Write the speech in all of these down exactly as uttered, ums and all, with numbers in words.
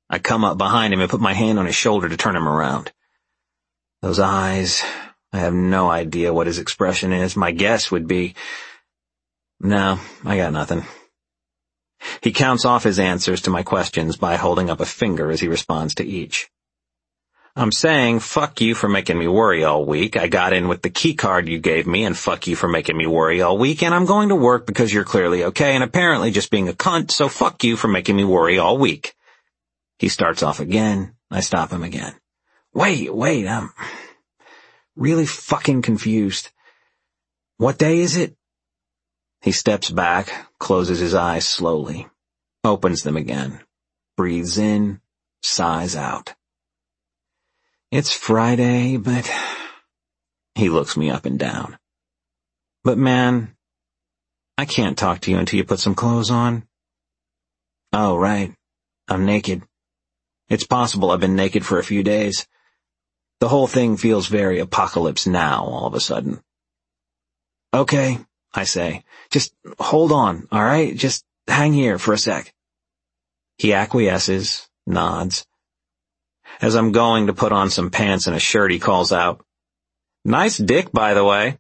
I come up behind him and put my hand on his shoulder to turn him around. Those eyes, I have no idea what his expression is. My guess would be, no, I got nothing. He counts off his answers to my questions by holding up a finger as he responds to each. I'm saying, fuck you for making me worry all week. I got in with the key card you gave me, and fuck you for making me worry all week, and I'm going to work because you're clearly okay and apparently just being a cunt, so fuck you for making me worry all week. He starts off again. I stop him again. Wait, wait, I'm really fucking confused. What day is it? He steps back, closes his eyes slowly, opens them again, breathes in, sighs out. It's Friday, but... He looks me up and down. But man, I can't talk to you until you put some clothes on. Oh, right. I'm naked. It's possible I've been naked for a few days. The whole thing feels very Apocalypse Now all of a sudden. Okay, I say. Just hold on, all right? Just hang here for a sec. He acquiesces, nods. As I'm going to put on some pants and a shirt, he calls out, Nice dick, by the way.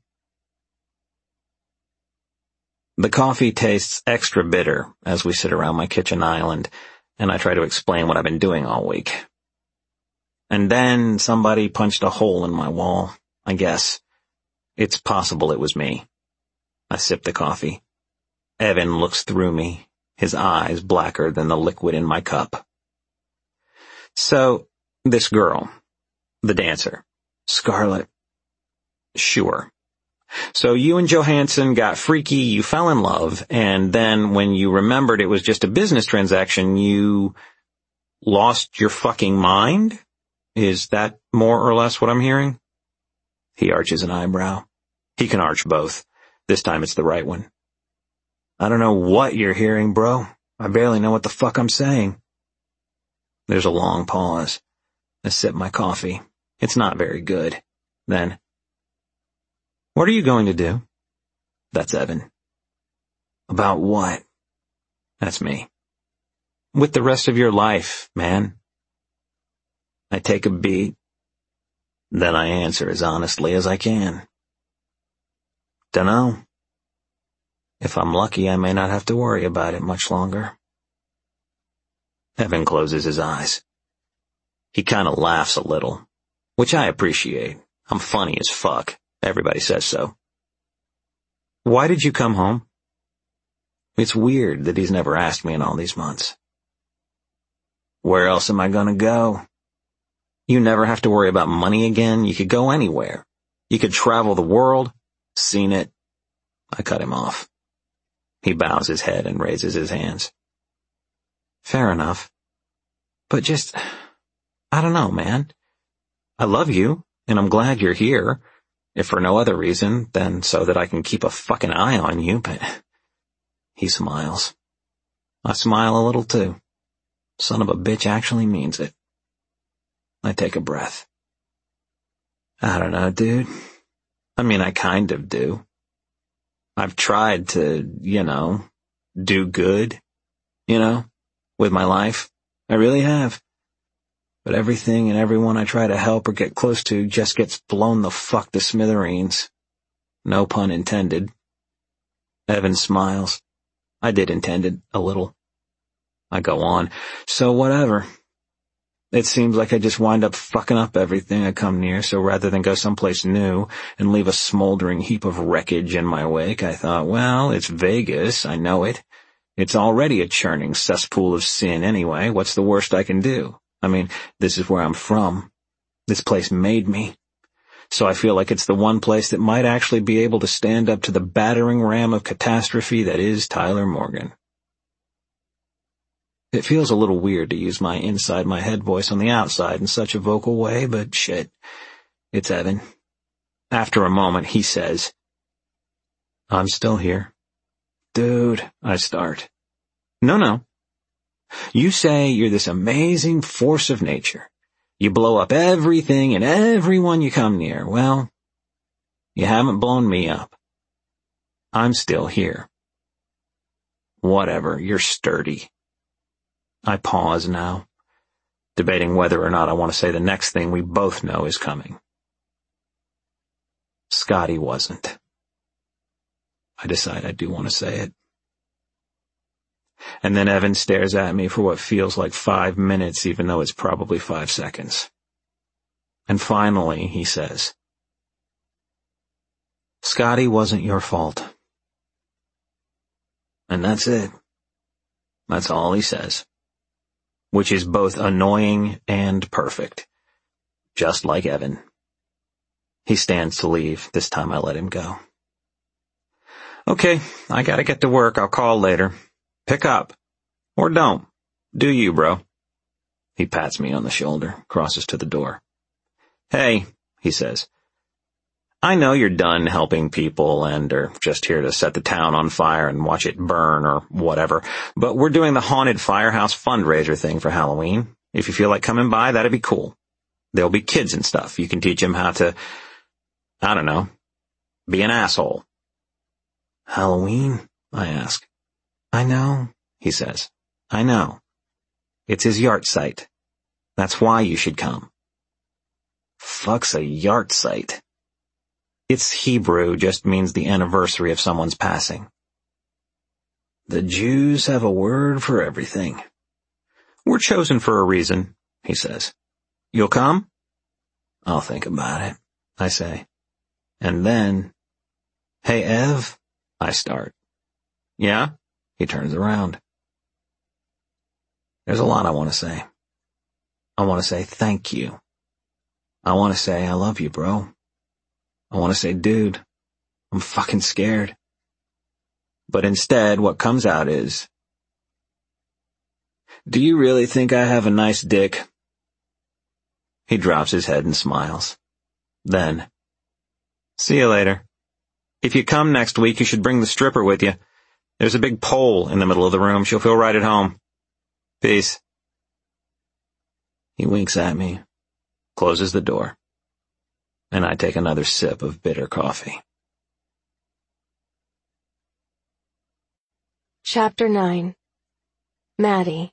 The coffee tastes extra bitter as we sit around my kitchen island, and I try to explain what I've been doing all week. And then somebody punched a hole in my wall, I guess. It's possible it was me. I sip the coffee. Evan looks through me, his eyes blacker than the liquid in my cup. So, this girl, the dancer, Scarlett. Sure. So you and Johansson got freaky, you fell in love, and then when you remembered it was just a business transaction, you lost your fucking mind? Is that more or less what I'm hearing? He arches an eyebrow. He can arch both. This time it's the right one. I don't know what you're hearing, bro. I barely know what the fuck I'm saying. There's a long pause. I sip my coffee. It's not very good. Then, what are you going to do? That's Evan. About what? That's me. With the rest of your life, man. I take a beat. Then I answer as honestly as I can. Dunno. If I'm lucky, I may not have to worry about it much longer. Evan closes his eyes. He kind of laughs a little, which I appreciate. I'm funny as fuck. Everybody says so. Why did you come home? It's weird that he's never asked me in all these months. Where else am I gonna go? You never have to worry about money again. You could go anywhere. You could travel the world. Seen it. I cut him off. He bows his head and raises his hands. Fair enough. But just, I don't know, man. I love you, and I'm glad you're here, if for no other reason than so that I can keep a fucking eye on you, but... He smiles. I smile a little too. Son of a bitch actually means it. I take a breath. I don't know, dude. I mean, I kind of do. I've tried to, you know, do good, you know, with my life. I really have. But everything and everyone I try to help or get close to just gets blown the fuck to smithereens. No pun intended. Evan smiles. I did intend it, a little. I go on. So whatever. It seems like I just wind up fucking up everything I come near, so rather than go someplace new and leave a smoldering heap of wreckage in my wake, I thought, well, it's Vegas, I know it. It's already a churning cesspool of sin anyway. What's the worst I can do? I mean, this is where I'm from. This place made me. So I feel like it's the one place that might actually be able to stand up to the battering ram of catastrophe that is Tyler Morgan. It feels a little weird to use my inside-my-head voice on the outside in such a vocal way, but shit. It's Evan. After a moment, he says, I'm still here. Dude, I start. No, no. You say you're this amazing force of nature. You blow up everything and everyone you come near. Well, you haven't blown me up. I'm still here. Whatever, you're sturdy. I pause now. debating whether or not I want to say the next thing we both know is coming. Scotty wasn't. I decide I do want to say it. And then Evan stares at me for what feels like five minutes, even though it's probably five seconds. And finally, he says, Scotty wasn't your fault. And that's it. That's all he says. Which is both annoying and perfect. Just like Evan. He stands to leave. This time I let him go. Okay, I gotta get to work. I'll call later. Pick up. Or don't. Do you, bro? He pats me on the shoulder, crosses to the door. Hey, he says. I know you're done helping people and are just here to set the town on fire and watch it burn or whatever, but we're doing the Haunted Firehouse fundraiser thing for Halloween. If you feel like coming by, that'd be cool. There'll be kids and stuff. You can teach them how to, I don't know, be an asshole. Halloween? I ask. I know, he says. I know. It's his yahrzeit. That's why you should come. Fuck's a yahrzeit. It's Hebrew, just means the anniversary of someone's passing. The Jews have a word for everything. We're chosen for a reason, he says. You'll come? I'll think about it, I say. And then, hey, Ev, I start. Yeah? He turns around. There's a lot I want to say. I want to say thank you. I want to say I love you, bro. I want to say, dude, I'm fucking scared. But instead, what comes out is, do you really think I have a nice dick? He drops his head and smiles. Then, see you later. If you come next week, you should bring the stripper with you. There's a big pole in the middle of the room. She'll feel right at home. Peace. He winks at me, closes the door, and I take another sip of bitter coffee. Chapter nine. Maddie.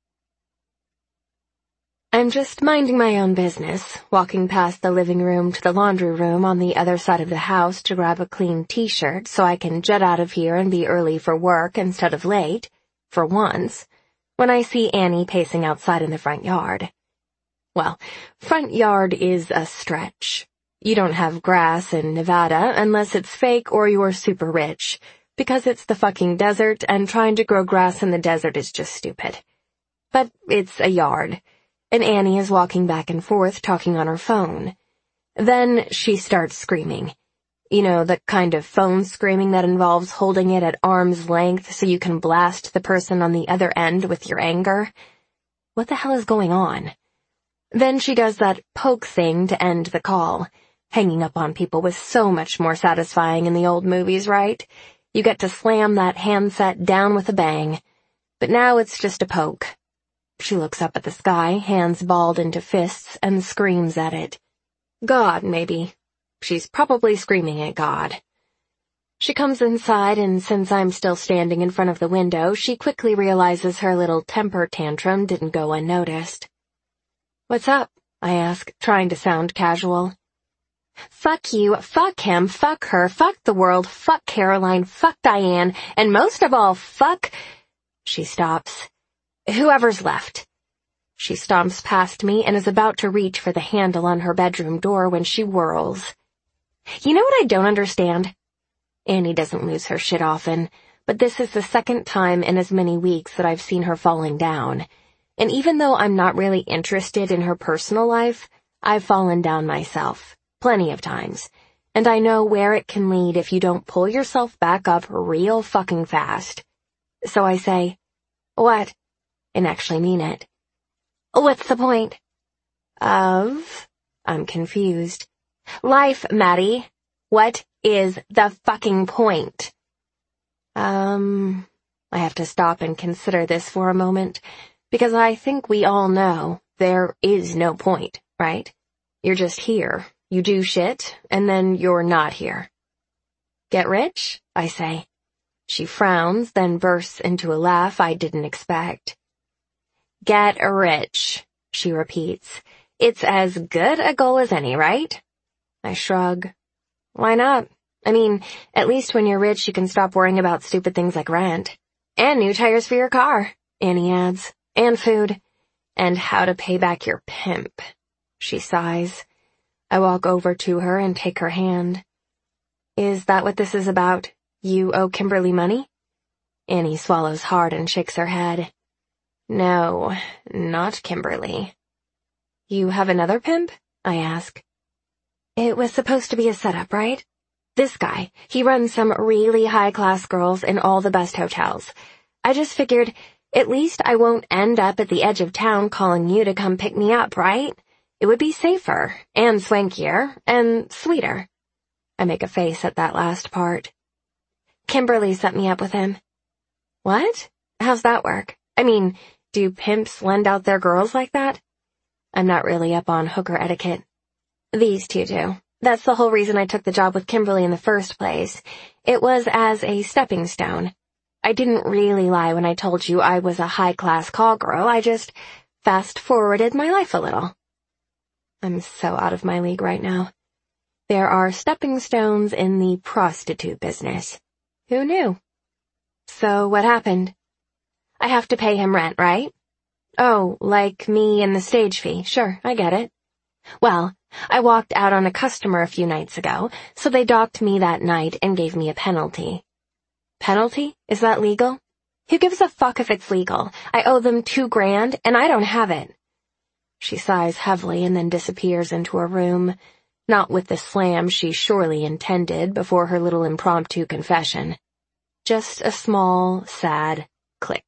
I'm just minding my own business, walking past the living room to the laundry room on the other side of the house to grab a clean t-shirt so I can jet out of here and be early for work instead of late, for once, when I see Annie pacing outside in the front yard. Well, front yard is a stretch. You don't have grass in Nevada unless it's fake or you're super rich, because it's the fucking desert and trying to grow grass in the desert is just stupid. But it's a yard, and Annie is walking back and forth talking on her phone. Then she starts screaming. You know, the kind of phone screaming that involves holding it at arm's length so you can blast the person on the other end with your anger. What the hell is going on? Then she does that poke thing to end the call. Hanging up on people was so much more satisfying in the old movies, right? You get to slam that handset down with a bang. But now it's just a poke. She looks up at the sky, hands balled into fists, and screams at it. God, maybe. She's probably screaming at God. She comes inside, and since I'm still standing in front of the window, she quickly realizes her little temper tantrum didn't go unnoticed. What's up? I ask, trying to sound casual. Fuck you, fuck him, fuck her, fuck the world, fuck Caroline, fuck Diane, and most of all, fuck... She stops. Whoever's left. She stomps past me and is about to reach for the handle on her bedroom door when she whirls. You know what I don't understand? Annie doesn't lose her shit often, but this is the second time in as many weeks that I've seen her falling down. And even though I'm not really interested in her personal life, I've fallen down myself, plenty of times, and I know where it can lead if you don't pull yourself back up real fucking fast. So I say, what? And actually mean it. What's the point? Of? I'm confused. Life, Maddie. What is the fucking point? Um, I have to stop and consider this for a moment, because I think we all know there is no point, right? You're just here. You do shit, and then you're not here. Get rich? I say. She frowns, then bursts into a laugh I didn't expect. Get rich, she repeats. It's as good a goal as any, right? I shrug. Why not? I mean, at least when you're rich you can stop worrying about stupid things like rent. And new tires for your car, Annie adds. And food. And how to pay back your pimp. She sighs. I walk over to her and take her hand. Is that what this is about? You owe Kimberly money? Annie swallows hard and shakes her head. No, not Kimberly. You have another pimp? I ask. It was supposed to be a setup, right? This guy, he runs some really high-class girls in all the best hotels. I just figured, at least I won't end up at the edge of town calling you to come pick me up, right? It would be safer, and swankier, and sweeter. I make a face at that last part. Kimberly set me up with him. What? How's that work? I mean, do pimps lend out their girls like that? I'm not really up on hooker etiquette. These two do. That's the whole reason I took the job with Kimberly in the first place. It was as a stepping stone. I didn't really lie when I told you I was a high-class call girl. I just fast-forwarded my life a little. I'm so out of my league right now. There are stepping stones in the prostitute business. Who knew? So what happened? I have to pay him rent, right? Oh, like me and the stage fee. Sure, I get it. Well, I walked out on a customer a few nights ago, so they docked me that night and gave me a penalty. Penalty? Is that legal? Who gives a fuck if it's legal? I owe them two grand, and I don't have it. She sighs heavily and then disappears into her room, not with the slam she surely intended before her little impromptu confession. Just a small, sad click.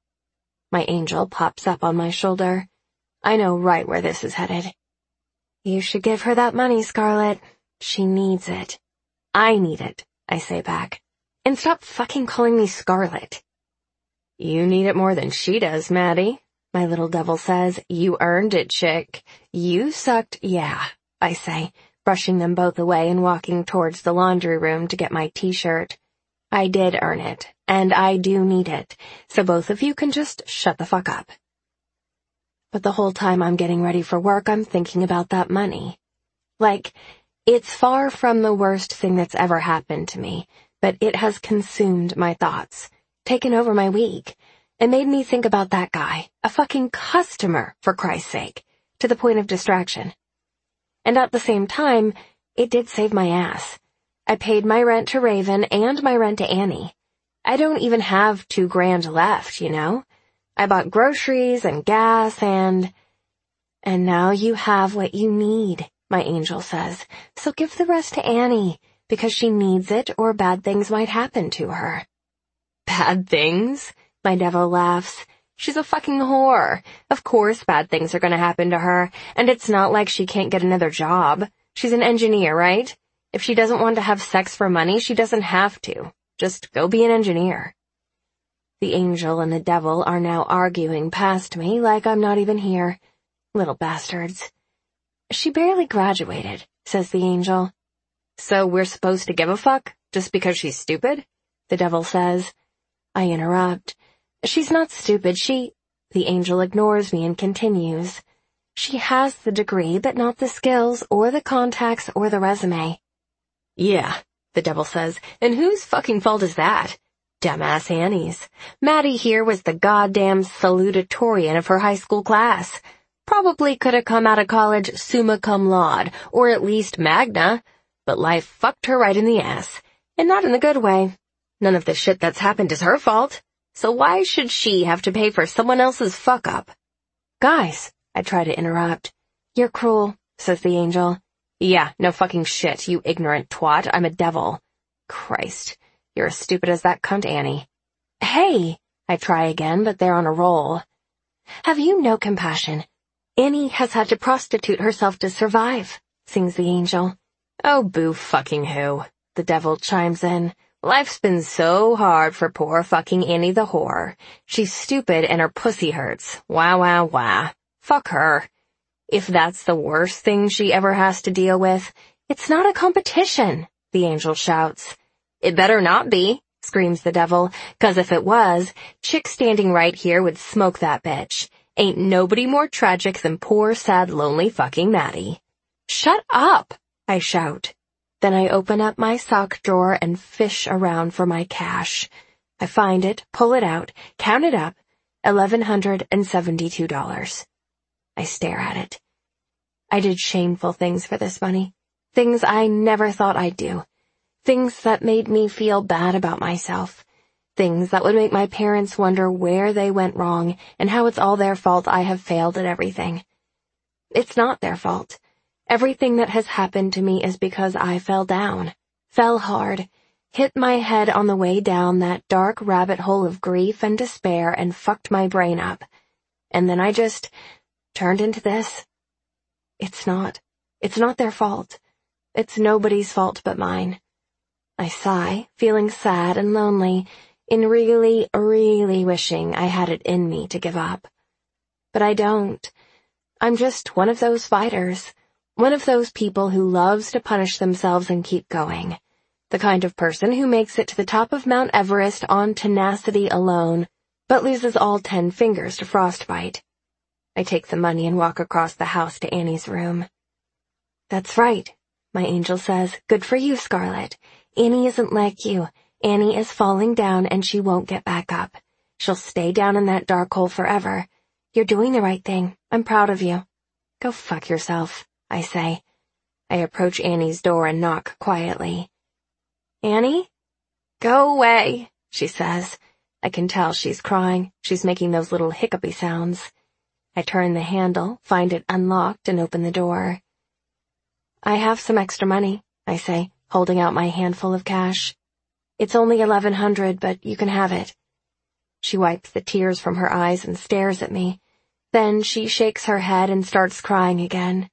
My angel pops up on my shoulder. I know right where this is headed. You should give her that money, Scarlett. She needs it. I need it, I say back. And stop fucking calling me Scarlett. You need it more than she does, Maddie, my little devil says. You earned it, chick. You sucked, yeah, I say, brushing them both away and walking towards the laundry room to get my t-shirt. I did earn it, and I do need it, so both of you can just shut the fuck up. But the whole time I'm getting ready for work, I'm thinking about that money. Like, it's far from the worst thing that's ever happened to me, but it has consumed my thoughts, taken over my week, and made me think about that guy, a fucking customer, for Christ's sake, to the point of distraction. And at the same time, it did save my ass. I paid my rent to Raven and my rent to Annie. I don't even have two grand left, you know? I bought groceries and gas and... And now you have what you need, my angel says, so give the rest to Annie, because she needs it or bad things might happen to her. Bad things? My devil laughs. She's a fucking whore. Of course bad things are gonna happen to her, and it's not like she can't get another job. She's an engineer, right? If she doesn't want to have sex for money, she doesn't have to. Just go be an engineer. The angel and the devil are now arguing past me like I'm not even here. Little bastards. She barely graduated, says the angel. So we're supposed to give a fuck just because she's stupid? The devil says. I interrupt. She's not stupid, she... The angel ignores me and continues. She has the degree, but not the skills, or the contacts, or the resume. Yeah, the devil says, and whose fucking fault is that? Dumbass Annie's. Maddie here was the goddamn salutatorian of her high school class. Probably could have come out of college summa cum laude, or at least magna, but life fucked her right in the ass, and not in the good way. None of the shit that's happened is her fault, so why should she have to pay for someone else's fuck-up? Guys, I try to interrupt. You're cruel, says the angel. Yeah, no fucking shit, you ignorant twat. I'm a devil. Christ, you're as stupid as that cunt Annie. Hey, I try again, but they're on a roll. Have you no compassion? Annie has had to prostitute herself to survive, sings the angel. Oh, boo fucking who, the devil chimes in. Life's been so hard for poor fucking Annie the whore. She's stupid and her pussy hurts. Wah, wah, wah. Fuck her. If that's the worst thing she ever has to deal with, it's not a competition, the angel shouts. It better not be, screams the devil, 'cause if it was, chick standing right here would smoke that bitch. Ain't nobody more tragic than poor, sad, lonely fucking Maddie. Shut up, I shout. Then I open up my sock drawer and fish around for my cash. I find it, pull it out, count it up, eleven hundred seventy-two dollars. I stare at it. I did shameful things for this money. Things I never thought I'd do. Things that made me feel bad about myself. Things that would make my parents wonder where they went wrong and how it's all their fault I have failed at everything. It's not their fault. Everything that has happened to me is because I fell down, fell hard, hit my head on the way down that dark rabbit hole of grief and despair and fucked my brain up. And then I just turned into this. It's not. It's not their fault. It's nobody's fault but mine. I sigh, feeling sad and lonely, in really, really wishing I had it in me to give up. But I don't. I'm just one of those fighters, one of those people who loves to punish themselves and keep going. The kind of person who makes it to the top of Mount Everest on tenacity alone, but loses all ten fingers to frostbite. I take the money and walk across the house to Annie's room. That's right, my angel says. Good for you, Scarlett. Annie isn't like you. Annie is falling down and she won't get back up. She'll stay down in that dark hole forever. You're doing the right thing. I'm proud of you. Go fuck yourself, I say. I approach Annie's door and knock quietly. Annie? Go away, she says. I can tell she's crying. She's making those little hiccupy sounds. I turn the handle, find it unlocked, and open the door. I have some extra money, I say, holding out my handful of cash. It's only eleven hundred, but you can have it. She wipes the tears from her eyes and stares at me. Then she shakes her head and starts crying again.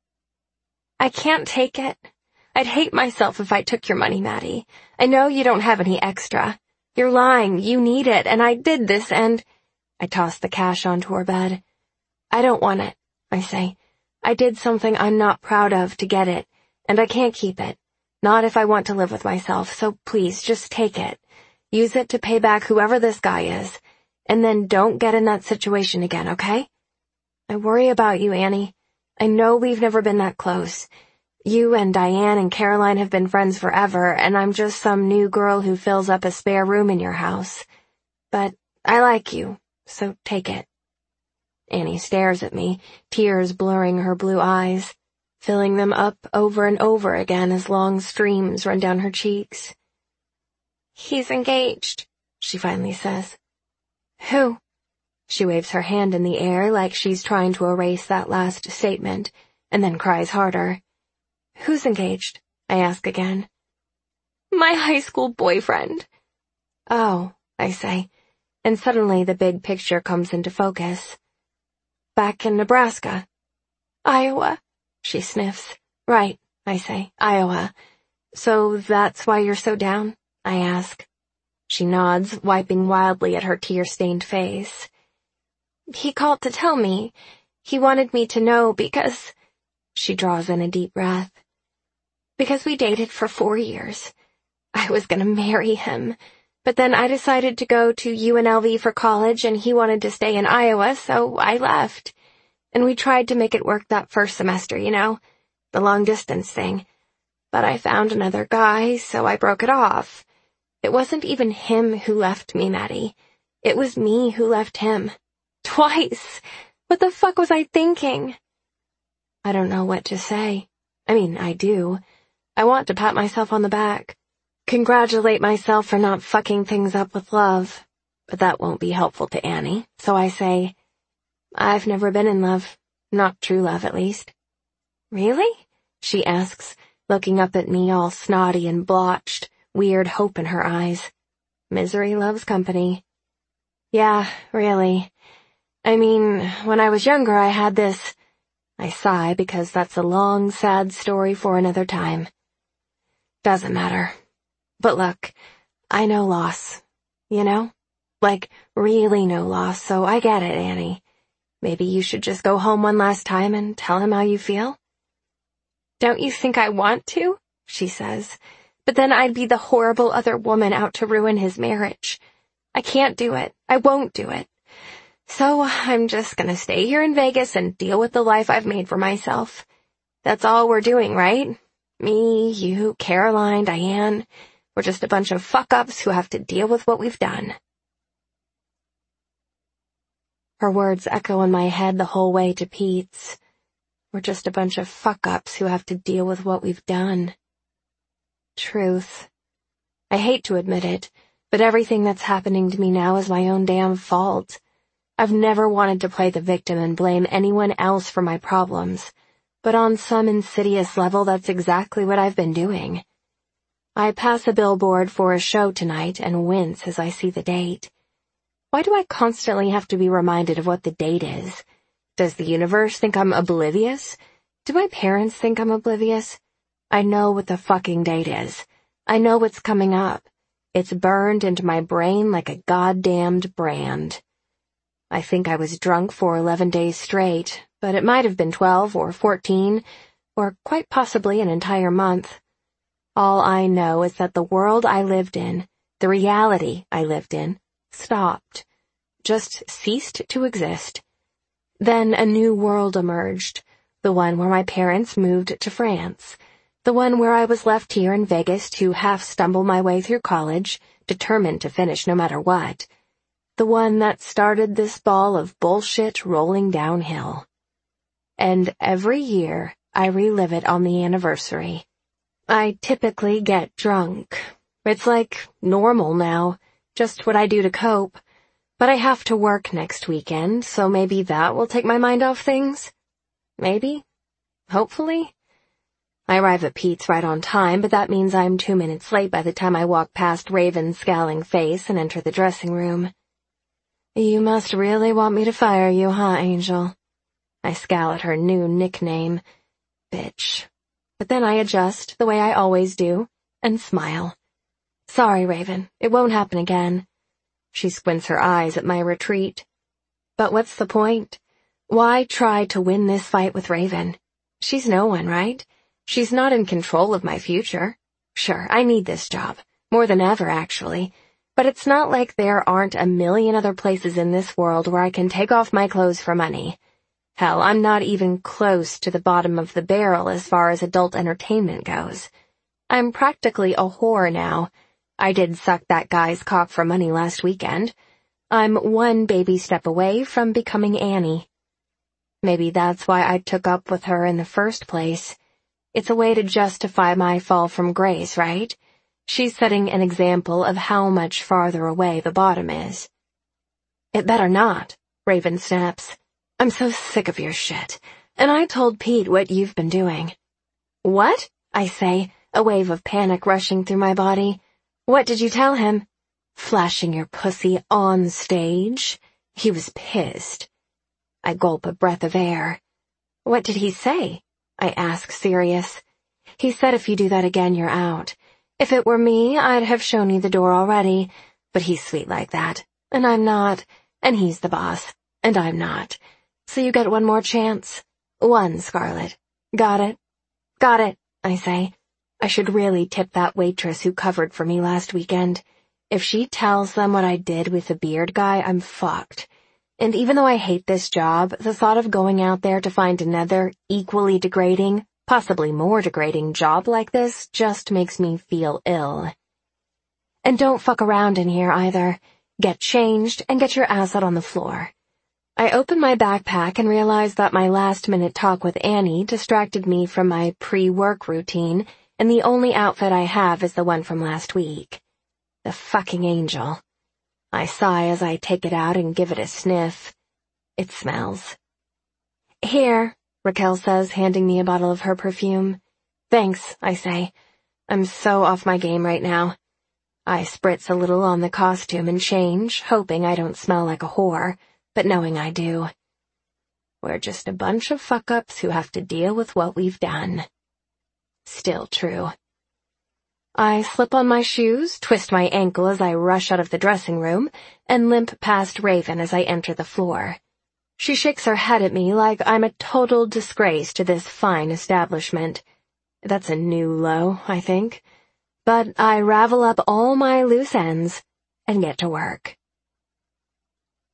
I can't take it. I'd hate myself if I took your money, Maddie. I know you don't have any extra. You're lying. You need it, and I did this, and... I toss the cash onto her bed. I don't want it, I say. I did something I'm not proud of to get it, and I can't keep it. Not if I want to live with myself, so please, just take it. Use it to pay back whoever this guy is. And then don't get in that situation again, okay? I worry about you, Annie. I know we've never been that close. You and Diane and Caroline have been friends forever, and I'm just some new girl who fills up a spare room in your house. But I like you, so take it. Annie stares at me, tears blurring her blue eyes, filling them up over and over again as long streams run down her cheeks. He's engaged, she finally says. Who? She waves her hand in the air like she's trying to erase that last statement, and then cries harder. Who's engaged? I ask again. My high school boyfriend. Oh, I say, and suddenly the big picture comes into focus. Back in Nebraska. Iowa. She sniffs. Right, I say, Iowa. So that's why you're so down? I ask. She nods, wiping wildly at her tear-stained face. He called to tell me. He wanted me to know because... She draws in a deep breath. Because we dated for four years. I was gonna marry him. But then I decided to go to U N L V for college and he wanted to stay in Iowa, so I left. And we tried to make it work that first semester, you know, the long-distance thing. But I found another guy, so I broke it off. It wasn't even him who left me, Maddie. It was me who left him. Twice! What the fuck was I thinking? I don't know what to say. I mean, I do. I want to pat myself on the back. Congratulate myself for not fucking things up with love. But that won't be helpful to Annie, so I say... I've never been in love. Not true love, at least. Really? She asks, looking up at me all snotty and blotched, weird hope in her eyes. Misery loves company. Yeah, really. I mean, when I was younger I had this... I sigh because that's a long, sad story for another time. Doesn't matter. But look, I know loss. You know? Like, really no loss, so I get it, Annie. Maybe you should just go home one last time and tell him how you feel? Don't you think I want to? She says. But then I'd be the horrible other woman out to ruin his marriage. I can't do it. I won't do it. So I'm just gonna stay here in Vegas and deal with the life I've made for myself. That's all we're doing, right? Me, you, Caroline, Diane. We're just a bunch of fuck-ups who have to deal with what we've done. Her words echo in my head the whole way to Pete's. We're just a bunch of fuck-ups who have to deal with what we've done. Truth. I hate to admit it, but everything that's happening to me now is my own damn fault. I've never wanted to play the victim and blame anyone else for my problems, but on some insidious level that's exactly what I've been doing. I pass a billboard for a show tonight and wince as I see the date. Why do I constantly have to be reminded of what the date is? Does the universe think I'm oblivious? Do my parents think I'm oblivious? I know what the fucking date is. I know what's coming up. It's burned into my brain like a goddamned brand. I think I was drunk for eleven days straight, but it might have been twelve or fourteen, or quite possibly an entire month. All I know is that the world I lived in, the reality I lived in, stopped, just ceased to exist. Then a new world emerged, the one where my parents moved to France, the one where I was left here in Vegas to half stumble my way through college, determined to finish no matter what. The one that started this ball of bullshit rolling downhill. And every year, I relive it on the anniversary. I typically get drunk. It's like normal now, just what I do to cope. But I have to work next weekend, so maybe that will take my mind off things? Maybe? Hopefully? I arrive at Pete's right on time, but that means I'm two minutes late by the time I walk past Raven's scowling face and enter the dressing room. You must really want me to fire you, huh, Angel? I scowl at her new nickname. Bitch. But then I adjust, the way I always do, and smile. Sorry, Raven, it won't happen again. She squints her eyes at my retreat. But what's the point? Why try to win this fight with Raven? She's no one, right? She's not in control of my future. Sure, I need this job. More than ever, actually. But it's not like there aren't a million other places in this world where I can take off my clothes for money. Hell, I'm not even close to the bottom of the barrel as far as adult entertainment goes. I'm practically a whore now. I did suck that guy's cock for money last weekend. I'm one baby step away from becoming Annie. Maybe that's why I took up with her in the first place. It's a way to justify my fall from grace, right? She's setting an example of how much farther away the bottom is. It better not, Raven snaps. I'm so sick of your shit. And I told Pete what you've been doing. What? I say, a wave of panic rushing through my body. What did you tell him? Flashing your pussy on stage? He was pissed. I gulp a breath of air. What did he say? I ask, serious. He said if you do that again, you're out. If it were me, I'd have shown you the door already, but he's sweet like that, and I'm not, and he's the boss, and I'm not. So you get one more chance. One, Scarlett. Got it? Got it, I say. I should really tip that waitress who covered for me last weekend. If she tells them what I did with the beard guy, I'm fucked. And even though I hate this job, the thought of going out there to find another, equally degrading, possibly more degrading job like this just makes me feel ill. And don't fuck around in here either. Get changed and get your ass out on the floor. I open my backpack and realize that my last-minute talk with Annie distracted me from my pre-work routine, and the only outfit I have is the one from last week. The fucking Angel. I sigh as I take it out and give it a sniff. It smells. Here, Raquel says, handing me a bottle of her perfume. Thanks, I say. I'm so off my game right now. I spritz a little on the costume and change, hoping I don't smell like a whore, but knowing I do. We're just a bunch of fuck-ups who have to deal with what we've done. Still true. I slip on my shoes, twist my ankle as I rush out of the dressing room, and limp past Raven as I enter the floor. She shakes her head at me like I'm a total disgrace to this fine establishment. That's a new low, I think. But I ravel up all my loose ends and get to work.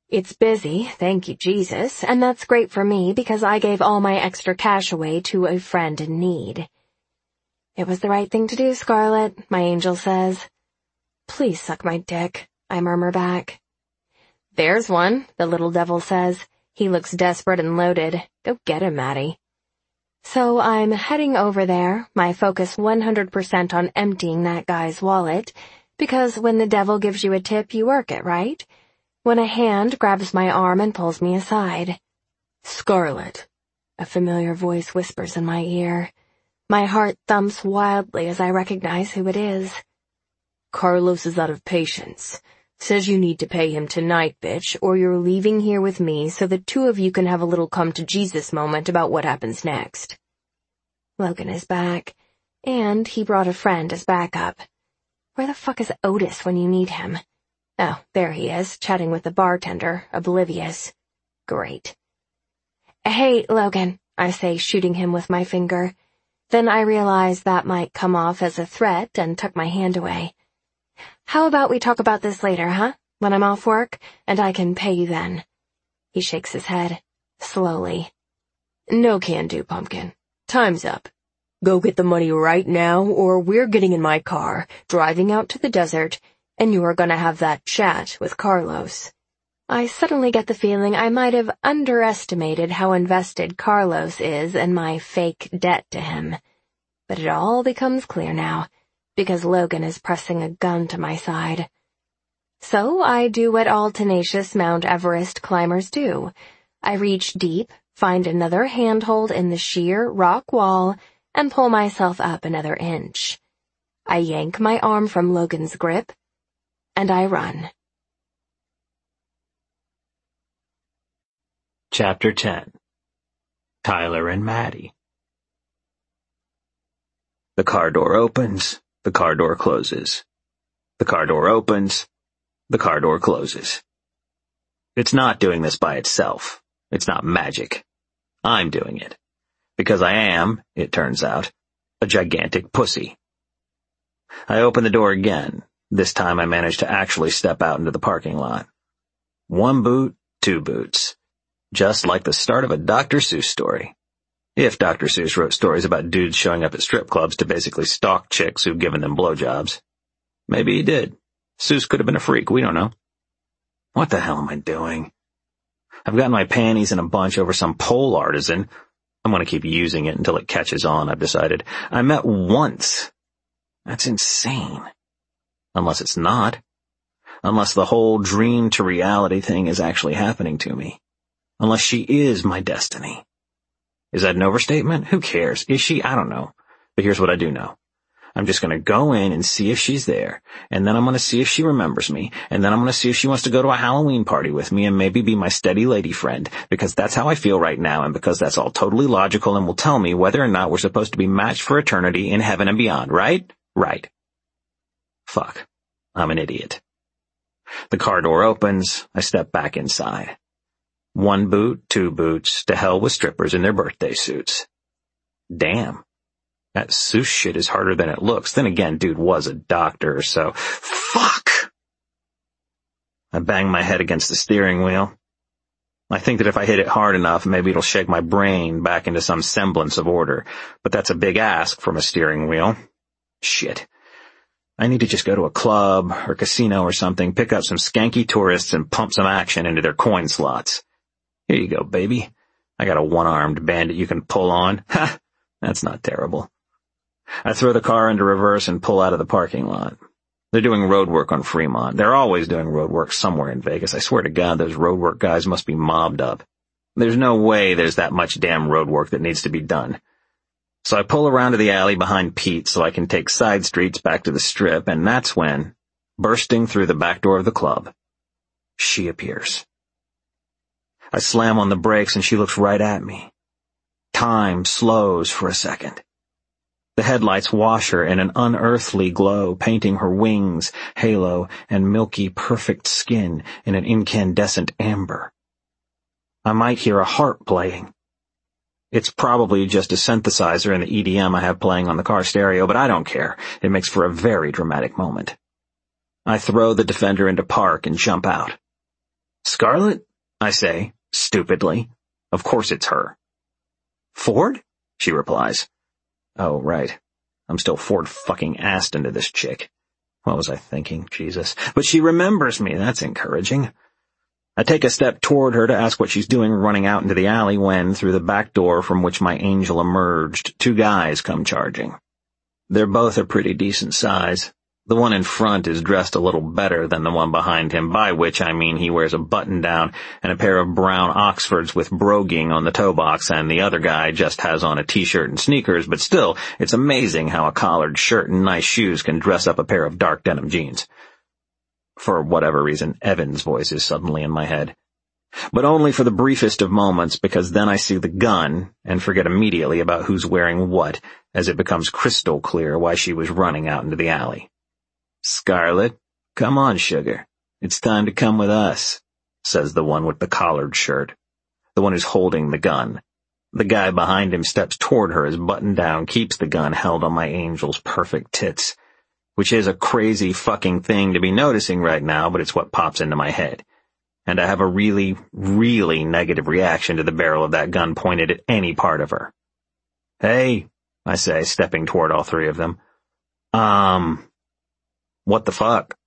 It's busy, thank you Jesus, and that's great for me because I gave all my extra cash away to a friend in need. It was the right thing to do, Scarlett, my angel says. Please suck my dick, I murmur back. There's one, the little devil says. He looks desperate and loaded. Go get him, Maddie. So I'm heading over there, my focus one hundred percent on emptying that guy's wallet, because when the devil gives you a tip, you work it, right? When a hand grabs my arm and pulls me aside. Scarlett, a familiar voice whispers in my ear. My heart thumps wildly as I recognize who it is. Carlos is out of patience. Says you need to pay him tonight, bitch, or you're leaving here with me so the two of you can have a little come-to-Jesus moment about what happens next. Logan is back, and he brought a friend as backup. Where the fuck is Otis when you need him? Oh, there he is, chatting with the bartender, oblivious. Great. Hey, Logan, I say, shooting him with my finger. Then I realize that might come off as a threat and tuck my hand away. How about we talk about this later, huh? When I'm off work, and I can pay you then. He shakes his head, slowly. No can do, Pumpkin. Time's up. Go get the money right now, or we're getting in my car, driving out to the desert, and you're gonna have that chat with Carlos. I suddenly get the feeling I might have underestimated how invested Carlos is in my fake debt to him. But it all becomes clear now, because Logan is pressing a gun to my side. So I do what all tenacious Mount Everest climbers do. I reach deep, find another handhold in the sheer rock wall, and pull myself up another inch. I yank my arm from Logan's grip, and I run. Chapter ten. Tyler and Maddie. The car door opens, the car door closes. The car door opens, the car door closes. It's not doing this by itself. It's not magic. I'm doing it. Because I am, it turns out, a gigantic pussy. I open the door again. This time I manage to actually step out into the parking lot. One boot, two boots. Just like the start of a Doctor Seuss story. If Doctor Seuss wrote stories about dudes showing up at strip clubs to basically stalk chicks who've given them blowjobs. Maybe he did. Seuss could have been a freak, we don't know. What the hell am I doing? I've gotten my panties in a bunch over some pole artisan. I'm going to keep using it until it catches on, I've decided. I met once. That's insane. Unless it's not. Unless the whole dream to reality thing is actually happening to me. Unless she is my destiny. Is that an overstatement? Who cares? Is she? I don't know. But here's what I do know. I'm just going to go in and see if she's there, and then I'm going to see if she remembers me, and then I'm going to see if she wants to go to a Halloween party with me and maybe be my steady lady friend, because that's how I feel right now, and because that's all totally logical and will tell me whether or not we're supposed to be matched for eternity in heaven and beyond, right? Right. Fuck. I'm an idiot. The car door opens. I step back inside. One boot, two boots, to hell with strippers in their birthday suits. Damn. That Seuss shit is harder than it looks. Then again, dude was a doctor, so... Fuck! I bang my head against the steering wheel. I think that if I hit it hard enough, maybe it'll shake my brain back into some semblance of order. But that's a big ask from a steering wheel. Shit. I need to just go to a club or casino or something, pick up some skanky tourists and pump some action into their coin slots. Here you go, baby. I got a one-armed bandit you can pull on. Ha! That's not terrible. I throw the car into reverse and pull out of the parking lot. They're doing road work on Fremont. They're always doing road work somewhere in Vegas. I swear to God, those road work guys must be mobbed up. There's no way there's that much damn road work that needs to be done. So I pull around to the alley behind Pete so I can take side streets back to the strip, and that's when, bursting through the back door of the club, she appears. I slam on the brakes and she looks right at me. Time slows for a second. The headlights wash her in an unearthly glow, painting her wings, halo, and milky, perfect skin in an incandescent amber. I might hear a harp playing. It's probably just a synthesizer in the E D M I have playing on the car stereo, but I don't care. It makes for a very dramatic moment. I throw the Defender into park and jump out. Scarlett? I say, stupidly. Of course it's her. Ford? She replies. Oh, right. I'm still Ford fucking assed into this chick. What was I thinking? Jesus. But she remembers me. That's encouraging. I take a step toward her to ask what she's doing running out into the alley when, through the back door from which my angel emerged, two guys come charging. They're both a pretty decent size. The one in front is dressed a little better than the one behind him, by which I mean he wears a button-down and a pair of brown Oxfords with broguing on the toe box, and the other guy just has on a t-shirt and sneakers, but still, it's amazing how a collared shirt and nice shoes can dress up a pair of dark denim jeans. For whatever reason, Evan's voice is suddenly in my head. But only for the briefest of moments, because then I see the gun and forget immediately about who's wearing what, as it becomes crystal clear why she was running out into the alley. Scarlett, come on, sugar. It's time to come with us, says the one with the collared shirt, the one who's holding the gun. The guy behind him steps toward her as buttoned down keeps the gun held on my angel's perfect tits, which is a crazy fucking thing to be noticing right now, but it's what pops into my head. And I have a really, really negative reaction to the barrel of that gun pointed at any part of her. Hey, I say, stepping toward all three of them. Um... What the fuck?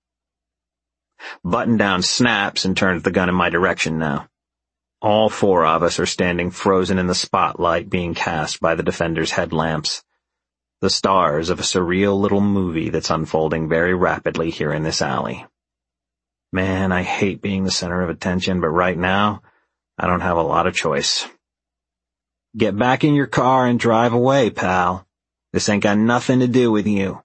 Button down snaps and turns the gun in my direction now. All four of us are standing frozen in the spotlight being cast by the defenders' headlamps, the stars of a surreal little movie that's unfolding very rapidly here in this alley. Man, I hate being the center of attention, but right now, I don't have a lot of choice. Get back in your car and drive away, pal. This ain't got nothing to do with you.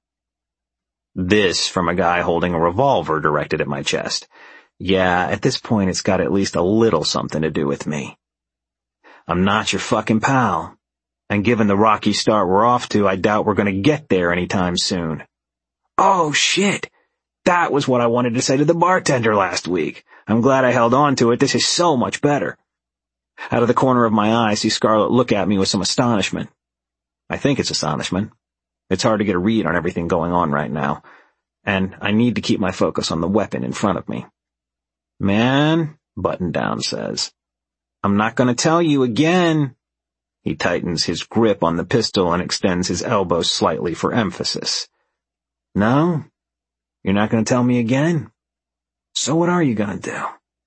This from a guy holding a revolver directed at my chest. Yeah, at this point it's got at least a little something to do with me. I'm not your fucking pal. And given the rocky start we're off to, I doubt we're gonna get there anytime soon. Oh shit! That was what I wanted to say to the bartender last week. I'm glad I held on to it. This is so much better. Out of the corner of my eye, I see Scarlett look at me with some astonishment. I think it's astonishment. It's hard to get a read on everything going on right now, and I need to keep my focus on the weapon in front of me. Man, Button Down says, I'm not going to tell you again. He tightens his grip on the pistol and extends his elbow slightly for emphasis. No? You're not going to tell me again? So what are you going to do?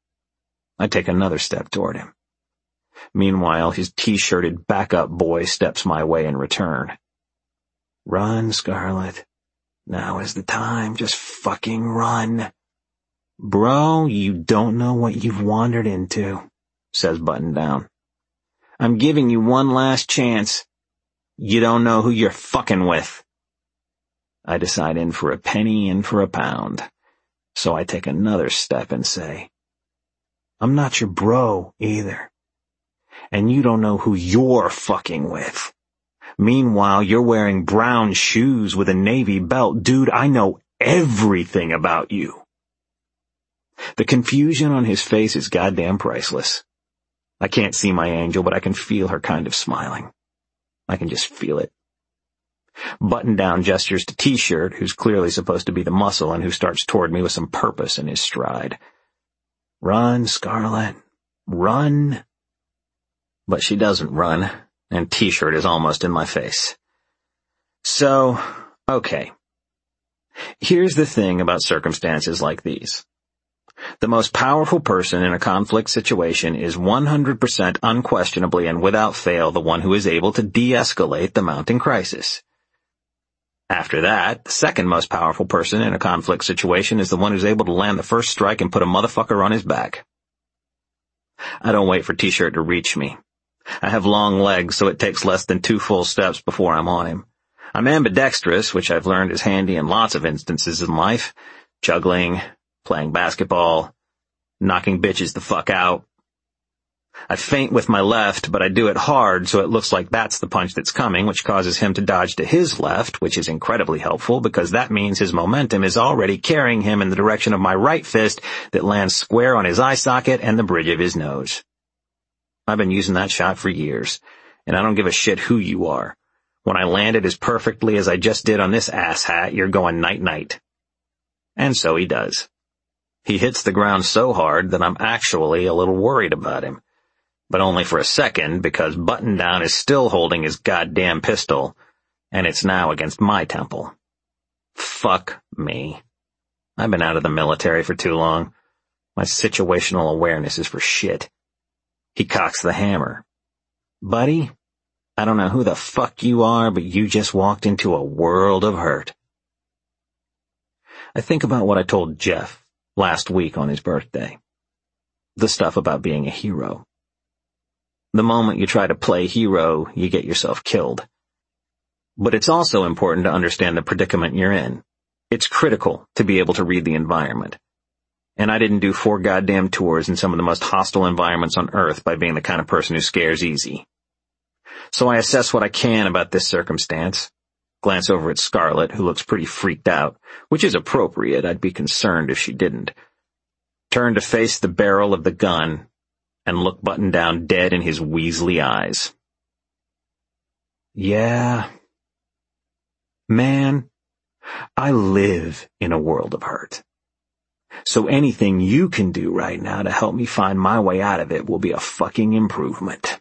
I take another step toward him. Meanwhile, his t-shirted backup boy steps my way in return. Run, Scarlett. Now is the time. Just fucking run. Bro, you don't know what you've wandered into, says Button Down. I'm giving you one last chance. You don't know who you're fucking with. I decide in for a penny, in for a pound. So I take another step and say, I'm not your bro either. And you don't know who you're fucking with. Meanwhile, you're wearing brown shoes with a navy belt. Dude, I know everything about you. The confusion on his face is goddamn priceless. I can't see my angel, but I can feel her kind of smiling. I can just feel it. Button Down gestures to T-shirt, who's clearly supposed to be the muscle and who starts toward me with some purpose in his stride. Run, Scarlett. Run. But she doesn't run. And T-shirt is almost in my face. So, okay. Here's the thing about circumstances like these. The most powerful person in a conflict situation is one hundred percent unquestionably and without fail the one who is able to de-escalate the mounting crisis. After that, the second most powerful person in a conflict situation is the one who's able to land the first strike and put a motherfucker on his back. I don't wait for T-shirt to reach me. I have long legs, so it takes less than two full steps before I'm on him. I'm ambidextrous, which I've learned is handy in lots of instances in life. Juggling, playing basketball, knocking bitches the fuck out. I feint with my left, but I do it hard, so it looks like that's the punch that's coming, which causes him to dodge to his left, which is incredibly helpful because that means his momentum is already carrying him in the direction of my right fist that lands square on his eye socket and the bridge of his nose. I've been using that shot for years, and I don't give a shit who you are. When I land it as perfectly as I just did on this asshat, you're going night-night. And so he does. He hits the ground so hard that I'm actually a little worried about him. But only for a second, because Button-Down is still holding his goddamn pistol, and it's now against my temple. Fuck me. I've been out of the military for too long. My situational awareness is for shit. He cocks the hammer. Buddy, I don't know who the fuck you are, but you just walked into a world of hurt. I think about what I told Jeff last week on his birthday. The stuff about being a hero. The moment you try to play hero, you get yourself killed. But it's also important to understand the predicament you're in. It's critical to be able to read the environment. And I didn't do four goddamn tours in some of the most hostile environments on Earth by being the kind of person who scares easy. So I assess what I can about this circumstance. Glance over at Scarlett, who looks pretty freaked out, which is appropriate. I'd be concerned if she didn't. Turn to face the barrel of the gun and look Button-Down dead in his Weasley eyes. Yeah. Man, I live in a world of hurt. So anything you can do right now to help me find my way out of it will be a fucking improvement.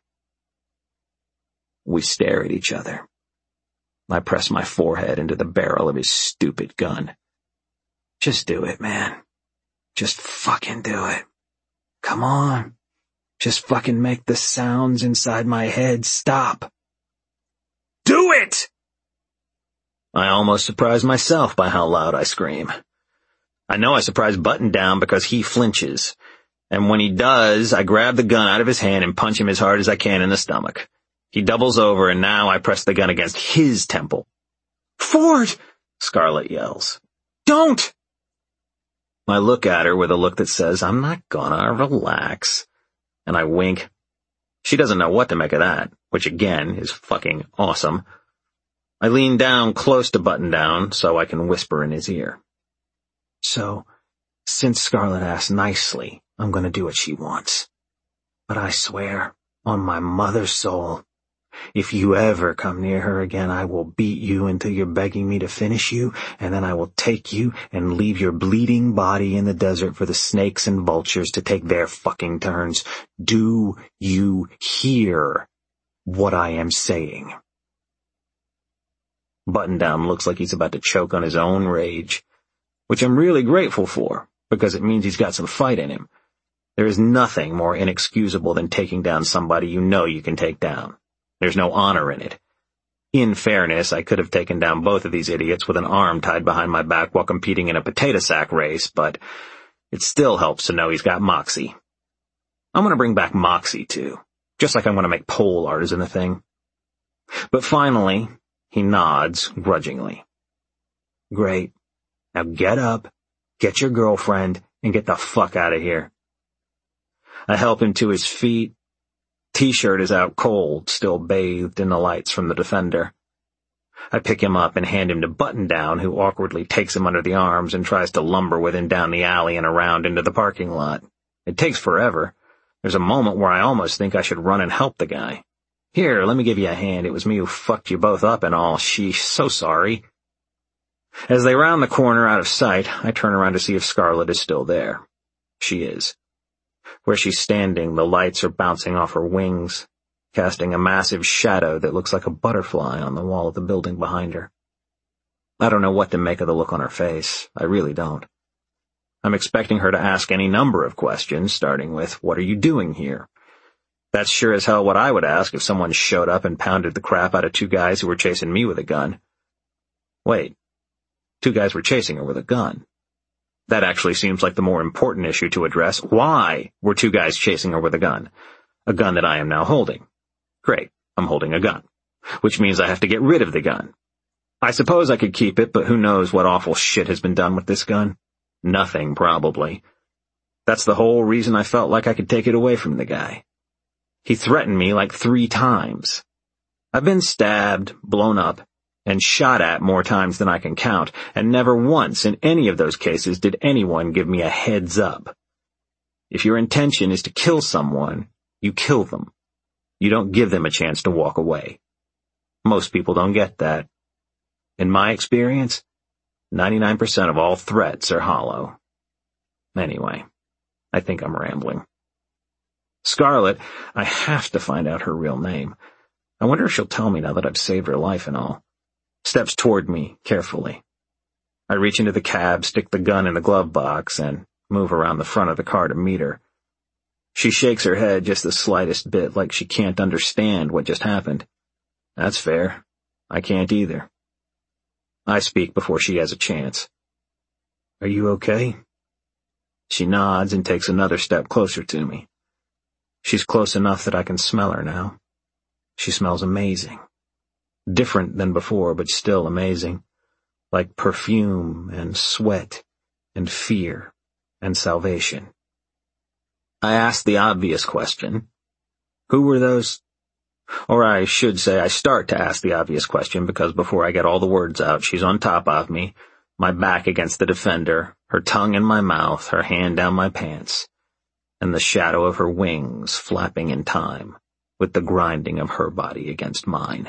We stare at each other. I press my forehead into the barrel of his stupid gun. Just do it, man. Just fucking do it. Come on. Just fucking make the sounds inside my head stop. Do it! I almost surprise myself by how loud I scream. I know I surprise Button-Down because he flinches. And when he does, I grab the gun out of his hand and punch him as hard as I can in the stomach. He doubles over, and now I press the gun against his temple. Ford! Scarlett yells. Don't! I look at her with a look that says, I'm not gonna relax. And I wink. She doesn't know what to make of that, which again is fucking awesome. I lean down close to Button-Down so I can whisper in his ear. So, since Scarlett asked nicely, I'm gonna do what she wants. But I swear, on my mother's soul, if you ever come near her again, I will beat you until you're begging me to finish you, and then I will take you and leave your bleeding body in the desert for the snakes and vultures to take their fucking turns. Do you hear what I am saying? Button-Down looks like he's about to choke on his own rage, which I'm really grateful for, because it means he's got some fight in him. There is nothing more inexcusable than taking down somebody you know you can take down. There's no honor in it. In fairness, I could have taken down both of these idiots with an arm tied behind my back while competing in a potato sack race, but it still helps to know he's got moxie. I'm gonna bring back moxie, too, just like I'm gonna make pole art isn't a thing. But finally, he nods grudgingly. Great. Now get up, get your girlfriend, and get the fuck out of here. I help him to his feet. T-shirt is out cold, still bathed in the lights from the Defender. I pick him up and hand him to Button-Down, who awkwardly takes him under the arms and tries to lumber with him down the alley and around into the parking lot. It takes forever. There's a moment where I almost think I should run and help the guy. Here, let me give you a hand. It was me who fucked you both up and all. Sheesh, so sorry. As they round the corner out of sight, I turn around to see if Scarlett is still there. She is. Where she's standing, the lights are bouncing off her wings, casting a massive shadow that looks like a butterfly on the wall of the building behind her. I don't know what to make of the look on her face. I really don't. I'm expecting her to ask any number of questions, starting with, what are you doing here? That's sure as hell what I would ask if someone showed up and pounded the crap out of two guys who were chasing me with a gun. Wait, two guys were chasing her with a gun. That actually seems like the more important issue to address. Why were two guys chasing her with a gun? A gun that I am now holding. Great, I'm holding a gun. Which means I have to get rid of the gun. I suppose I could keep it, but who knows what awful shit has been done with this gun? Nothing, probably. That's the whole reason I felt like I could take it away from the guy. He threatened me like three times. I've been stabbed, blown up, and shot at more times than I can count, and never once in any of those cases did anyone give me a heads up. If your intention is to kill someone, you kill them. You don't give them a chance to walk away. Most people don't get that. In my experience, ninety-nine percent of all threats are hollow. Anyway, I think I'm rambling. Scarlett, I have to find out her real name. I wonder if she'll tell me now that I've saved her life and all. Steps toward me, carefully. I reach into the cab, stick the gun in the glove box, and move around the front of the car to meet her. She shakes her head just the slightest bit, like she can't understand what just happened. That's fair. I can't either. I speak before she has a chance. Are you okay? She nods and takes another step closer to me. She's close enough that I can smell her now. She smells amazing. Different than before, but still amazing. Like perfume and sweat and fear and salvation. I ask the obvious question. Who were those? Or I should say I start to ask the obvious question because before I get all the words out, she's on top of me, my back against the defender, her tongue in my mouth, her hand down my pants, and the shadow of her wings flapping in time with the grinding of her body against mine.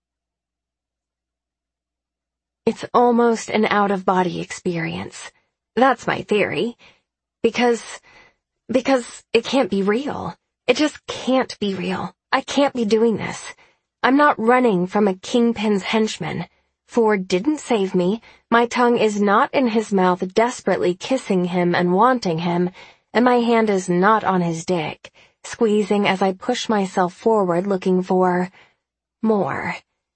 It's almost an out-of-body experience. That's my theory. Because, because it can't be real. It just can't be real. I can't be doing this. I'm not running from a kingpin's henchman. Ford didn't save me. My tongue is not in his mouth desperately kissing him and wanting him, and my hand is not on his dick, squeezing as I push myself forward looking for more.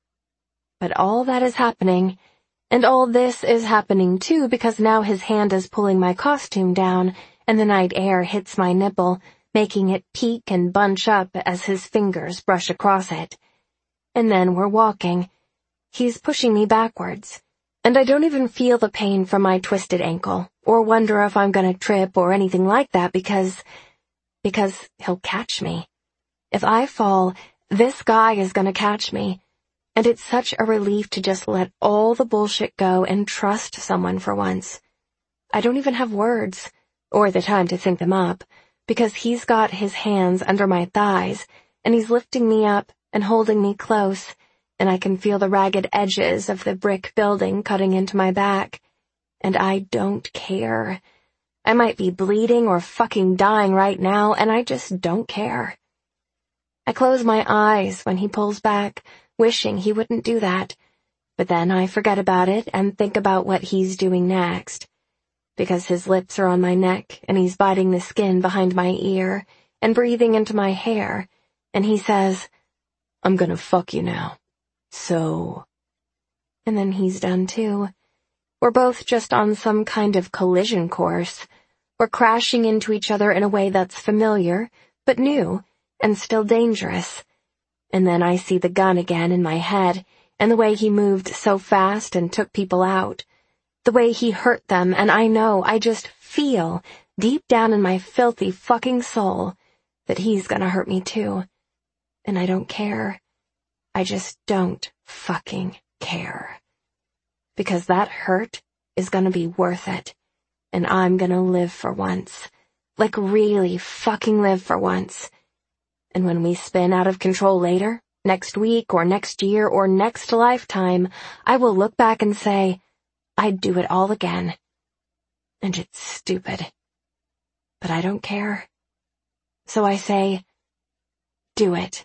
But all that is happening, and all this is happening too because now his hand is pulling my costume down and the night air hits my nipple, making it peak and bunch up as his fingers brush across it. And then we're walking. He's pushing me backwards, and I don't even feel the pain from my twisted ankle, or wonder if I'm gonna trip or anything like that because, because he'll catch me. If I fall, this guy is gonna catch me, and it's such a relief to just let all the bullshit go and trust someone for once. I don't even have words, or the time to think them up, because he's got his hands under my thighs, and he's lifting me up and holding me close, and I can feel the ragged edges of the brick building cutting into my back. And I don't care. I might be bleeding or fucking dying right now, and I just don't care. I close my eyes when he pulls back, wishing he wouldn't do that, but then I forget about it and think about what he's doing next. Because his lips are on my neck, and he's biting the skin behind my ear, and breathing into my hair, and he says, I'm gonna fuck you now. So. And then he's done too. We're both just on some kind of collision course. We're crashing into each other in a way that's familiar, but new, and still dangerous. And then I see the gun again in my head, and the way he moved so fast and took people out. The way he hurt them, and I know, I just feel, deep down in my filthy fucking soul, that he's gonna hurt me too. And I don't care. I just don't fucking care. Because that hurt is gonna be worth it, and I'm gonna live for once. Like really fucking live for once. And when we spin out of control later, next week or next year or next lifetime, I will look back and say, I'd do it all again. And it's stupid. But I don't care. So I say, do it.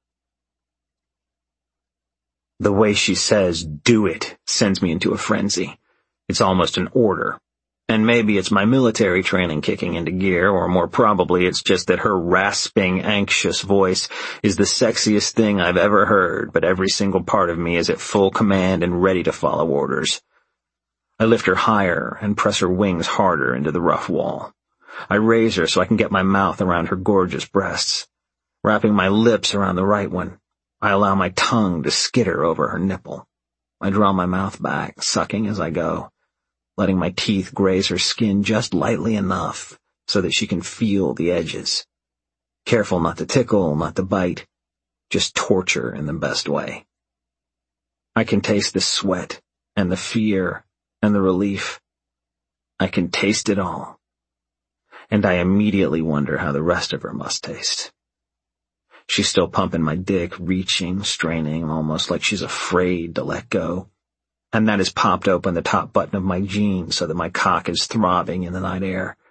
The way she says, do it, sends me into a frenzy. It's almost an order. And maybe it's my military training kicking into gear, or more probably it's just that her rasping, anxious voice is the sexiest thing I've ever heard, but every single part of me is at full command and ready to follow orders. I lift her higher and press her wings harder into the rough wall. I raise her so I can get my mouth around her gorgeous breasts. Wrapping my lips around the right one, I allow my tongue to skitter over her nipple. I draw my mouth back, sucking as I go, letting my teeth graze her skin just lightly enough so that she can feel the edges. Careful not to tickle, not to bite, just torture in the best way. I can taste the sweat and the fear and the relief. I can taste it all. And I immediately wonder how the rest of her must taste. She's still pumping my dick, reaching, straining, almost like she's afraid to let go. And that has popped open the top button of my jeans so that my cock is throbbing in the night air.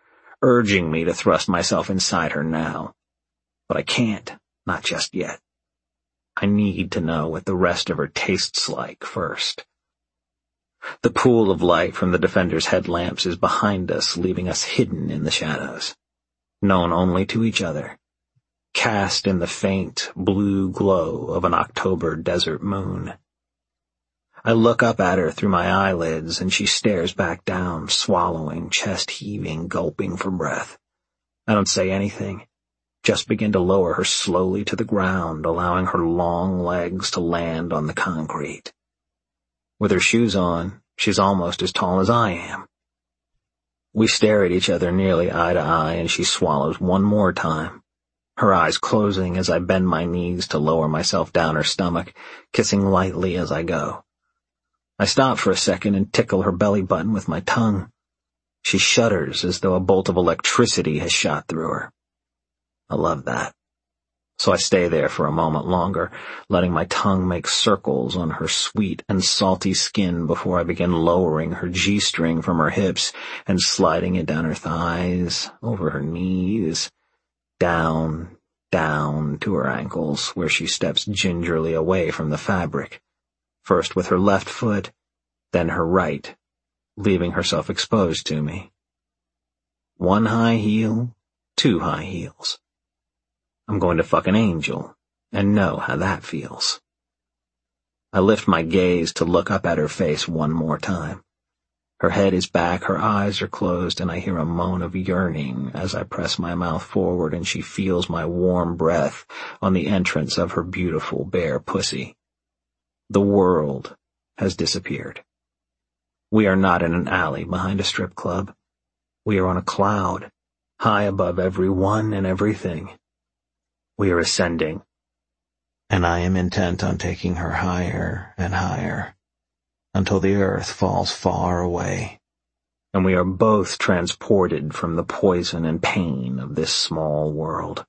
urging me to thrust myself inside her now. But I can't, not just yet. I need to know what the rest of her tastes like first. The pool of light from the Defender's headlamps is behind us, leaving us hidden in the shadows, known only to each other, cast in the faint blue glow of an October desert moon. I look up at her through my eyelids, and she stares back down, swallowing, chest heaving, gulping for breath. I don't say anything, just begin to lower her slowly to the ground, allowing her long legs to land on the concrete. With her shoes on, she's almost as tall as I am. We stare at each other nearly eye to eye, and she swallows one more time, her eyes closing as I bend my knees to lower myself down her stomach, kissing lightly as I go. I stop for a second and tickle her belly button with my tongue. She shudders as though a bolt of electricity has shot through her. I love that. So I stay there for a moment longer, letting my tongue make circles on her sweet and salty skin before I begin lowering her G-string from her hips and sliding it down her thighs, over her knees, down, down to her ankles, where she steps gingerly away from the fabric, first with her left foot, then her right, leaving herself exposed to me. One high heel, two high heels. I'm going to fuck an angel, and know how that feels. I lift my gaze to look up at her face one more time. Her head is back, her eyes are closed, and I hear a moan of yearning as I press my mouth forward and she feels my warm breath on the entrance of her beautiful bare pussy. The world has disappeared. We are not in an alley behind a strip club. We are on a cloud, high above everyone and everything. We are ascending, and I am intent on taking her higher and higher, until the earth falls far away, and we are both transported from the poison and pain of this small world.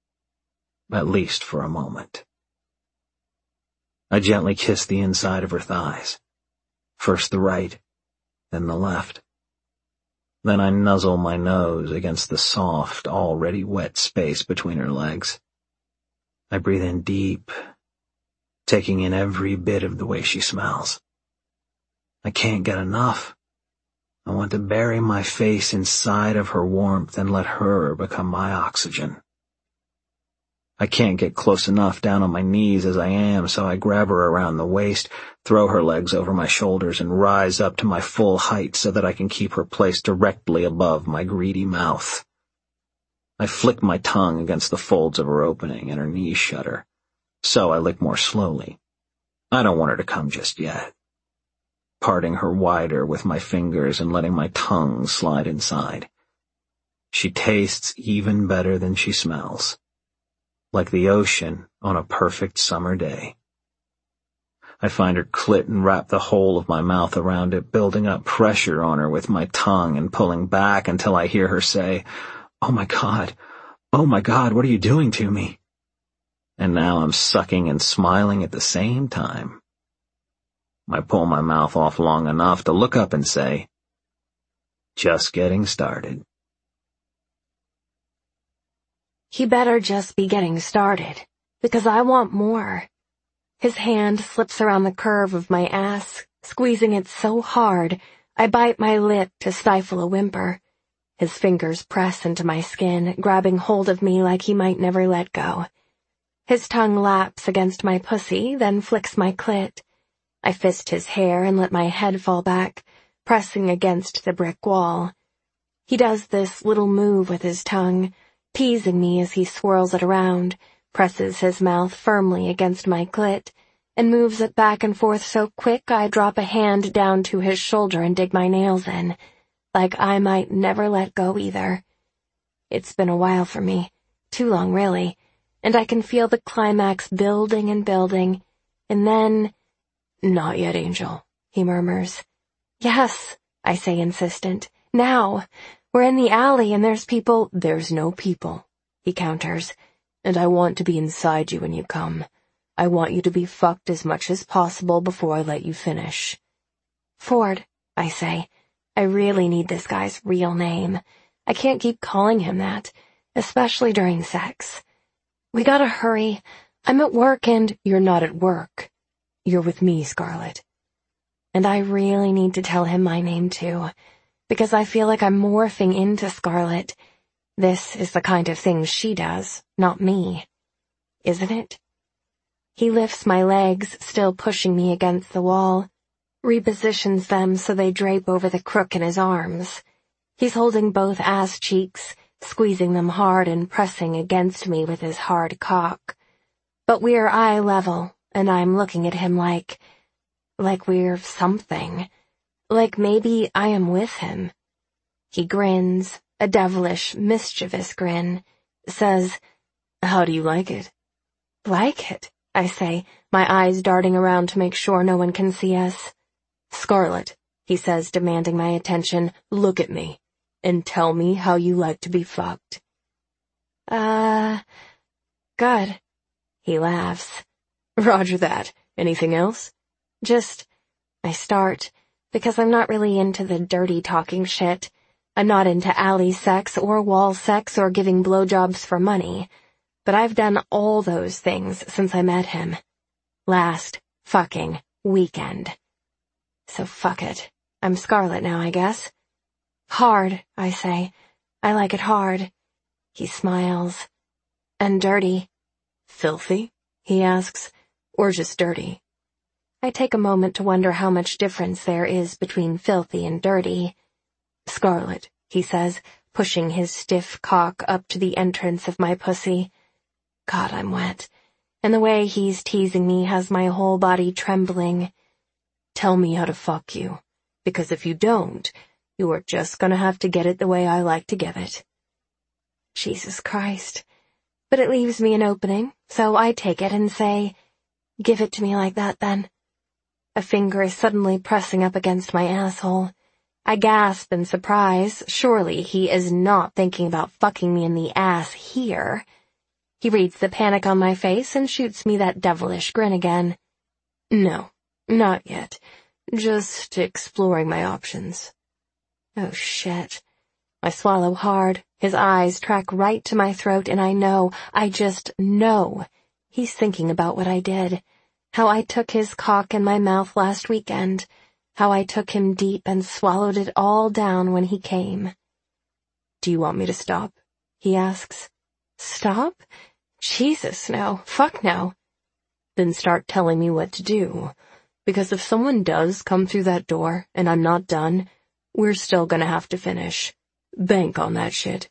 At least for a moment. I gently kiss the inside of her thighs, first the right, then the left. Then I nuzzle my nose against the soft, already wet space between her legs. I breathe in deep, taking in every bit of the way she smells. I can't get enough. I want to bury my face inside of her warmth and let her become my oxygen. I can't get close enough down on my knees as I am, so I grab her around the waist, throw her legs over my shoulders, and rise up to my full height so that I can keep her placed directly above my greedy mouth. I flick my tongue against the folds of her opening, and her knees shudder, so I lick more slowly. I don't want her to come just yet. Parting her wider with my fingers and letting my tongue slide inside. She tastes even better than she smells, like the ocean on a perfect summer day. I find her clit and wrap the whole of my mouth around it, building up pressure on her with my tongue and pulling back until I hear her say, "Oh my God, oh my God, what are you doing to me?" And now I'm sucking and smiling at the same time. I pull my mouth off long enough to look up and say, "Just getting started." He better just be getting started, because I want more. His hand slips around the curve of my ass, squeezing it so hard, I bite my lip to stifle a whimper. His fingers press into my skin, grabbing hold of me like he might never let go. His tongue laps against my pussy, then flicks my clit. I fist his hair and let my head fall back, pressing against the brick wall. He does this little move with his tongue, teasing me as he swirls it around, presses his mouth firmly against my clit, and moves it back and forth so quick I drop a hand down to his shoulder and dig my nails in, like I might never let go either. It's been a while for me, too long really, and I can feel the climax building and building, and then, "Not yet, Angel," he murmurs. "Yes," I say insistent, "now. We're in the alley and there's people—" "There's no people," he counters, "and I want to be inside you when you come. I want you to be fucked as much as possible before I let you finish." "Ford," I say. I really need this guy's real name. I can't keep calling him that, especially during sex. We gotta hurry. I'm at work and— You're not at work. You're with me, Scarlett. And I really need to tell him my name too, because I feel like I'm morphing into Scarlett. This is the kind of thing she does, not me. Isn't it? He lifts my legs, still pushing me against the wall, repositions them so they drape over the crook in his arms. He's holding both ass cheeks, squeezing them hard and pressing against me with his hard cock. But we're eye level, and I'm looking at him like, like we're something. Like maybe I am with him. He grins, a devilish, mischievous grin, says, "How do you like it?" "Like it?" I say, my eyes darting around to make sure no one can see us. "Scarlett," he says, demanding my attention, "look at me, and tell me how you like to be fucked." Uh, good. He laughs. "Roger that. Anything else?" Just, I start, because I'm not really into the dirty talking shit. I'm not into alley sex or wall sex or giving blowjobs for money. But I've done all those things since I met him. Last fucking weekend. So fuck it. I'm Scarlett now, I guess. Hard, I say. I like it hard. He smiles. And dirty. "Filthy?" he asks. "Or just dirty?" I take a moment to wonder how much difference there is between filthy and dirty. "Scarlett," he says, pushing his stiff cock up to the entrance of my pussy. God, I'm wet. And the way he's teasing me has my whole body trembling. "Tell me how to fuck you, because if you don't, you are just gonna have to get it the way I like to give it." Jesus Christ. But it leaves me an opening, so I take it and say, "Give it to me like that, then." A finger is suddenly pressing up against my asshole. I gasp in surprise. Surely he is not thinking about fucking me in the ass here. He reads the panic on my face and shoots me that devilish grin again. "No, not yet. Just exploring my options." Oh, shit. I swallow hard. His eyes track right to my throat, and I know, I just know, he's thinking about what I did. How I took his cock in my mouth last weekend. How I took him deep and swallowed it all down when he came. "Do you want me to stop?" he asks. Stop? Jesus, no. Fuck no. "Then start telling me what to do. Because if someone does come through that door, and I'm not done, we're still gonna have to finish. Bank on that shit."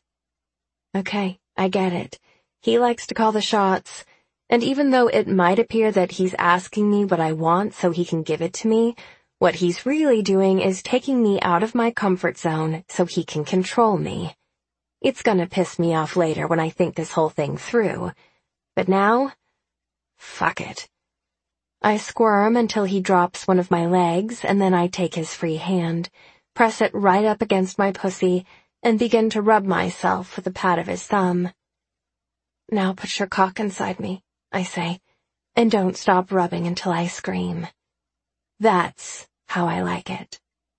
Okay, I get it. He likes to call the shots. And even though it might appear that he's asking me what I want so he can give it to me, what he's really doing is taking me out of my comfort zone so he can control me. It's gonna piss me off later when I think this whole thing through. But now, fuck it. I squirm until he drops one of my legs, and then I take his free hand, press it right up against my pussy, and begin to rub myself with the pad of his thumb. Now put your cock inside me, I say, and don't stop rubbing until I scream. That's how I like it.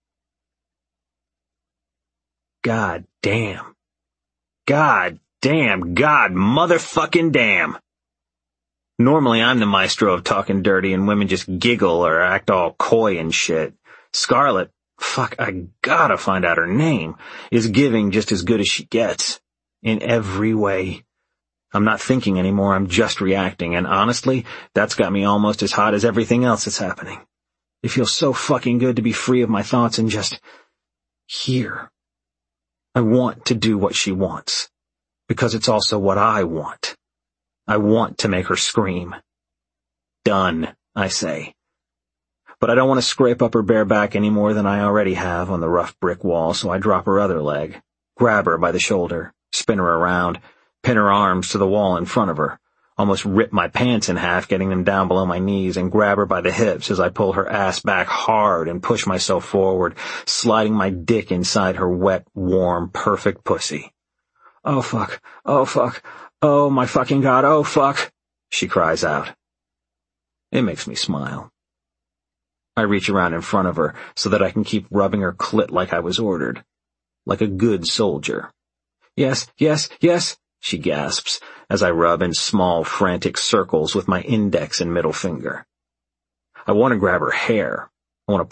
God damn. God damn. God motherfucking damn. Normally I'm the maestro of talking dirty and women just giggle or act all coy and shit. Scarlett, fuck, I gotta find out her name, is giving just as good as she gets. In every way. I'm not thinking anymore, I'm just reacting, and honestly, that's got me almost as hot as everything else that's happening. It feels so fucking good to be free of my thoughts and just here. I want to do what she wants, because it's also what I want. I want to make her scream. Done, I say. But I don't want to scrape up her bare back any more than I already have on the rough brick wall, so I drop her other leg, grab her by the shoulder, spin her around, pin her arms to the wall in front of her, almost rip my pants in half, getting them down below my knees, and grab her by the hips as I pull her ass back hard and push myself forward, sliding my dick inside her wet, warm, perfect pussy. Oh fuck, oh fuck, oh my fucking god, oh fuck, she cries out. It makes me smile. I reach around in front of her so that I can keep rubbing her clit like I was ordered, like a good soldier. Yes, yes, yes, she gasps as I rub in small, frantic circles with my index and middle finger. I want to grab her hair,